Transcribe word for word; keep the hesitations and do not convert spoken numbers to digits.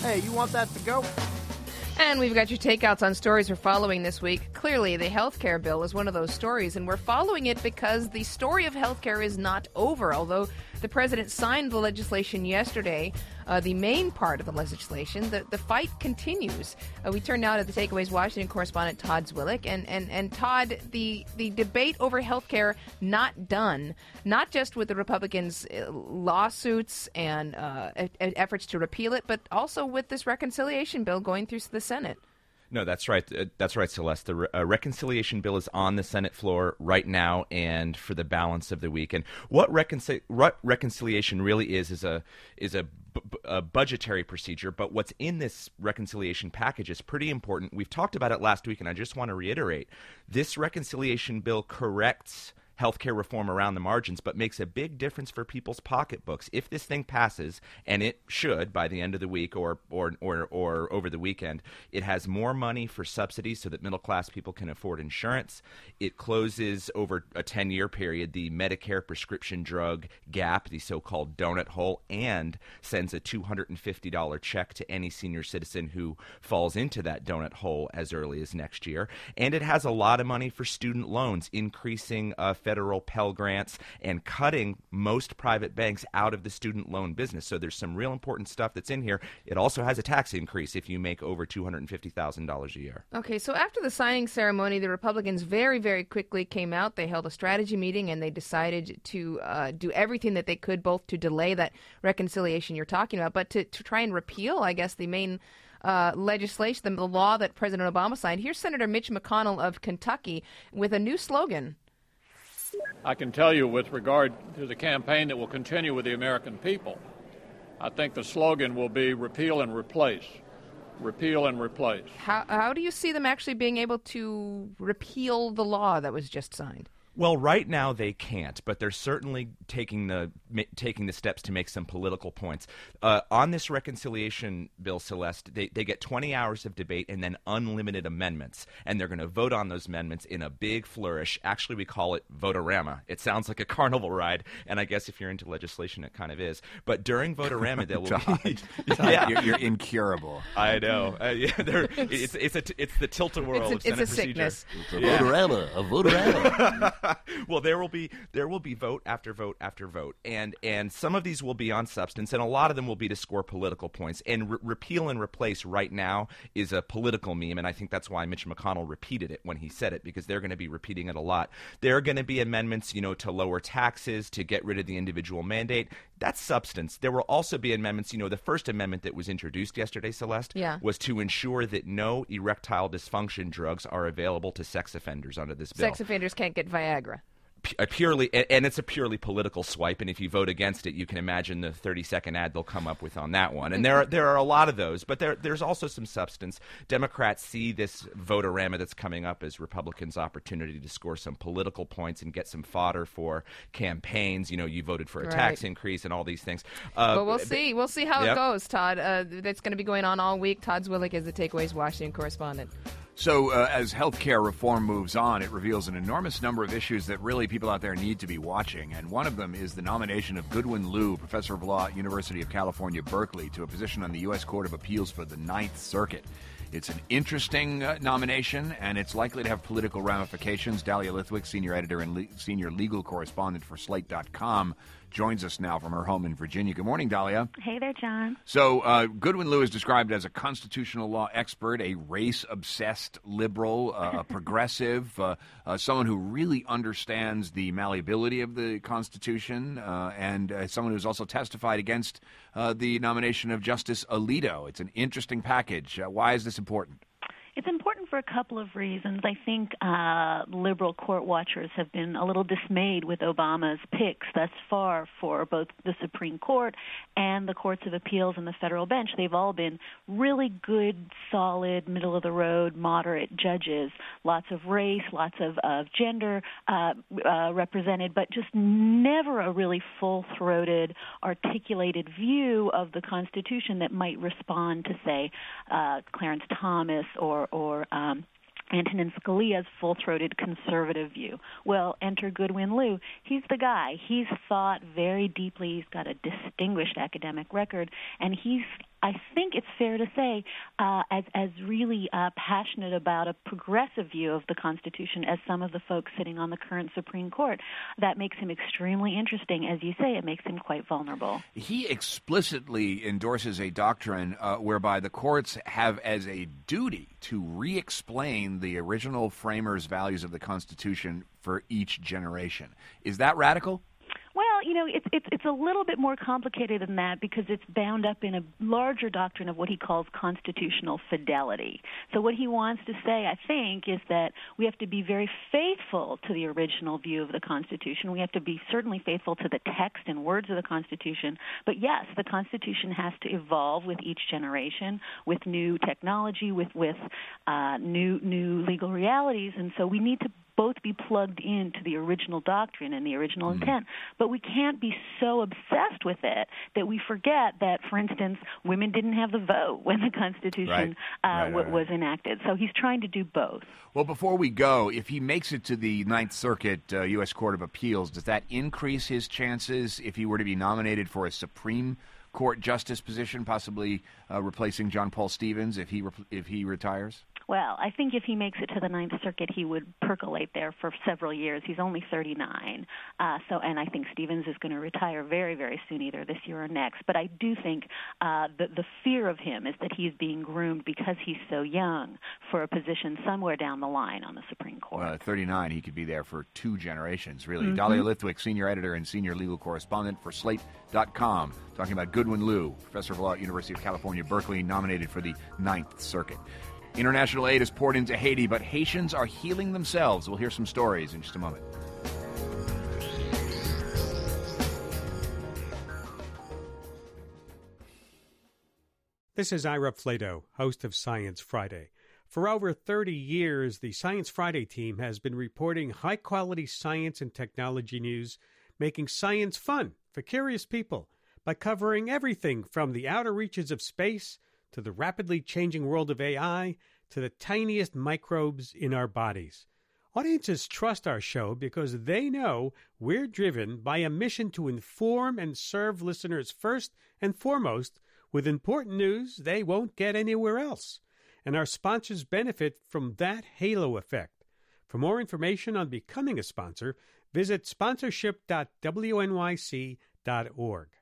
Hey, you want that to go? And we've got your takeouts on stories we're following this week. Clearly, the healthcare bill is one of those stories, and we're following it because the story of healthcare is not over. Although the president signed the legislation yesterday, uh, the main part of the legislation, the, the fight continues. Uh, we turn now to the Takeaways Washington correspondent Todd Zwillich. And, and, and Todd, the, the debate over healthcare not done, not just with the Republicans' lawsuits and uh, efforts to repeal it, but also with this reconciliation bill going through the Senate. No, that's right. Uh, that's right, Celeste. The re- uh, reconciliation bill is on the Senate floor right now and for the balance of the week. And what, reconcil- what reconciliation really is is a is a, b- a budgetary procedure. But what's in this reconciliation package is pretty important. We've talked about it last week, and I just want to reiterate: this reconciliation bill corrects healthcare reform around the margins, but makes a big difference for people's pocketbooks. If this thing passes, and it should by the end of the week or or or, or over the weekend, it has more money for subsidies so that middle-class people can afford insurance. It closes over a ten-year period the Medicare prescription drug gap, the so-called donut hole, and sends a two hundred fifty dollars check to any senior citizen who falls into that donut hole as early as next year. And it has a lot of money for student loans, increasing uh, federal Pell Grants and cutting most private banks out of the student loan business. So there's some real important stuff that's in here. It also has a tax increase if you make over two hundred fifty thousand dollars a year. Okay, so after the signing ceremony, the Republicans very, very quickly came out. They held a strategy meeting, and they decided to uh, do everything that they could, both to delay that reconciliation you're talking about, but to, to try and repeal, I guess, the main Uh, legislation, the, the law that President Obama signed. Here's Senator Mitch McConnell of Kentucky with a new slogan. I can tell you with regard to the campaign that will continue with the American people, I think the slogan will be repeal and replace. Repeal and replace. How, how do you see them actually being able to repeal the law that was just signed? Well, right now they can't, but they're certainly taking the ma- taking the steps to make some political points. Uh, on this reconciliation bill, Celeste, they, they get twenty hours of debate and then unlimited amendments, and they're going to vote on those amendments in a big flourish. Actually, we call it Votorama. It sounds like a carnival ride, and I guess if you're into legislation, it kind of is. But during Votorama, there will Todd, be... Todd, yeah. you're, you're incurable. I know. Uh, yeah, it's, it's, a, it's the tilt-a-whirl it's a, of Senate it's a procedure. sickness. It's a Votorama, a Votorama. Well, there will be there will be vote after vote after vote, and and some of these will be on substance, and a lot of them will be to score political points. And re- repeal and replace right now is a political meme, and I think that's why Mitch McConnell repeated it when he said it, because they're going to be repeating it a lot. There are going to be amendments, you know, to lower taxes, to get rid of the individual mandate. That's substance. There will also be amendments. You know, the first amendment that was introduced yesterday, Celeste, yeah. was to ensure that no erectile dysfunction drugs are available to sex offenders under this bill. Sex offenders can't get Viagra. A purely and it's a purely political swipe, and if you vote against it, you can imagine the thirty second ad they'll come up with on that one. And there are there are a lot of those, but there there's also some substance. Democrats see this votorama that's coming up as Republicans' opportunity to score some political points and get some fodder for campaigns. You know, you voted for a right. tax increase and all these things. Uh, but we'll see. We'll see how yep. it goes, Todd. Uh, that's going to be going on all week. Todd Zwillich is the Takeaways Washington correspondent. So uh, as healthcare reform moves on, it reveals an enormous number of issues that really people out there need to be watching. And one of them is the nomination of Goodwin Liu, professor of law at University of California, Berkeley, to a position on the U S Court of Appeals for the Ninth Circuit. It's an interesting uh, nomination, and it's likely to have political ramifications. Dahlia Lithwick, senior editor and le- senior legal correspondent for Slate dot com, joins us now from her home in Virginia. Good morning, Dahlia. Hey there, John. So uh, Goodwin Liu is described as a constitutional law expert, a race-obsessed liberal, uh, a progressive, uh, uh, someone who really understands the malleability of the Constitution, uh, and uh, someone who's also testified against uh, the nomination of Justice Alito. It's an interesting package. Uh, why is this important? It's important for a couple of reasons. I think uh, liberal court watchers have been a little dismayed with Obama's picks thus far for both the Supreme Court and the courts of appeals and the federal bench. They've all been really good, solid, middle-of-the-road, moderate judges. Lots of race, lots of, of gender uh, uh, represented, but just never a really full-throated, articulated view of the Constitution that might respond to, say, uh, Clarence Thomas or or um, Antonin Scalia's full-throated conservative view. Well, enter Goodwin Liu. He's the guy. He's thought very deeply. He's got a distinguished academic record, and he's I think it's fair to say, uh, as, as really uh, passionate about a progressive view of the Constitution as some of the folks sitting on the current Supreme Court, that makes him extremely interesting. As you say, it makes him quite vulnerable. He explicitly endorses a doctrine uh, whereby the courts have as a duty to re-explain the original framers' values of the Constitution for each generation. Is that radical? Well, you know, it's it's it's a little bit more complicated than that because it's bound up in a larger doctrine of what he calls constitutional fidelity. So what he wants to say, I think, is that we have to be very faithful to the original view of the Constitution. We have to be certainly faithful to the text and words of the Constitution. But yes, the Constitution has to evolve with each generation, with new technology, with with uh, new new legal realities, and so we need to both be plugged into the original doctrine and the original mm. intent. But we can't be so obsessed with it that we forget that, for instance, women didn't have the vote when the Constitution right. Uh, right, w- right. was enacted. So he's trying to do both. Well, before we go, if he makes it to the Ninth Circuit uh, U S Court of Appeals, does that increase his chances if he were to be nominated for a Supreme Court justice position, possibly uh, replacing John Paul Stevens if he re- if he retires? Well, I think if he makes it to the Ninth Circuit, he would percolate there for several years. He's only thirty-nine, uh, so and I think Stevens is going to retire very, very soon, either this year or next. But I do think uh, the the fear of him is that he's being groomed because he's so young for a position somewhere down the line on the Supreme Court. Well, at thirty-nine, he could be there for two generations, really. Mm-hmm. Dahlia Lithwick, senior editor and senior legal correspondent for Slate dot com, talking about Goodwin Liu, professor of law at University of California, Berkeley, nominated for the Ninth Circuit. International aid is poured into Haiti, but Haitians are healing themselves. We'll hear some stories in just a moment. This is Ira Flato, host of Science Friday. For over thirty years, the Science Friday team has been reporting high-quality science and technology news, making science fun for curious people by covering everything from the outer reaches of space to the rapidly changing world of A I, to the tiniest microbes in our bodies. Audiences trust our show because they know we're driven by a mission to inform and serve listeners first and foremost with important news they won't get anywhere else. And our sponsors benefit from that halo effect. For more information on becoming a sponsor, visit sponsorship dot w n y c dot org.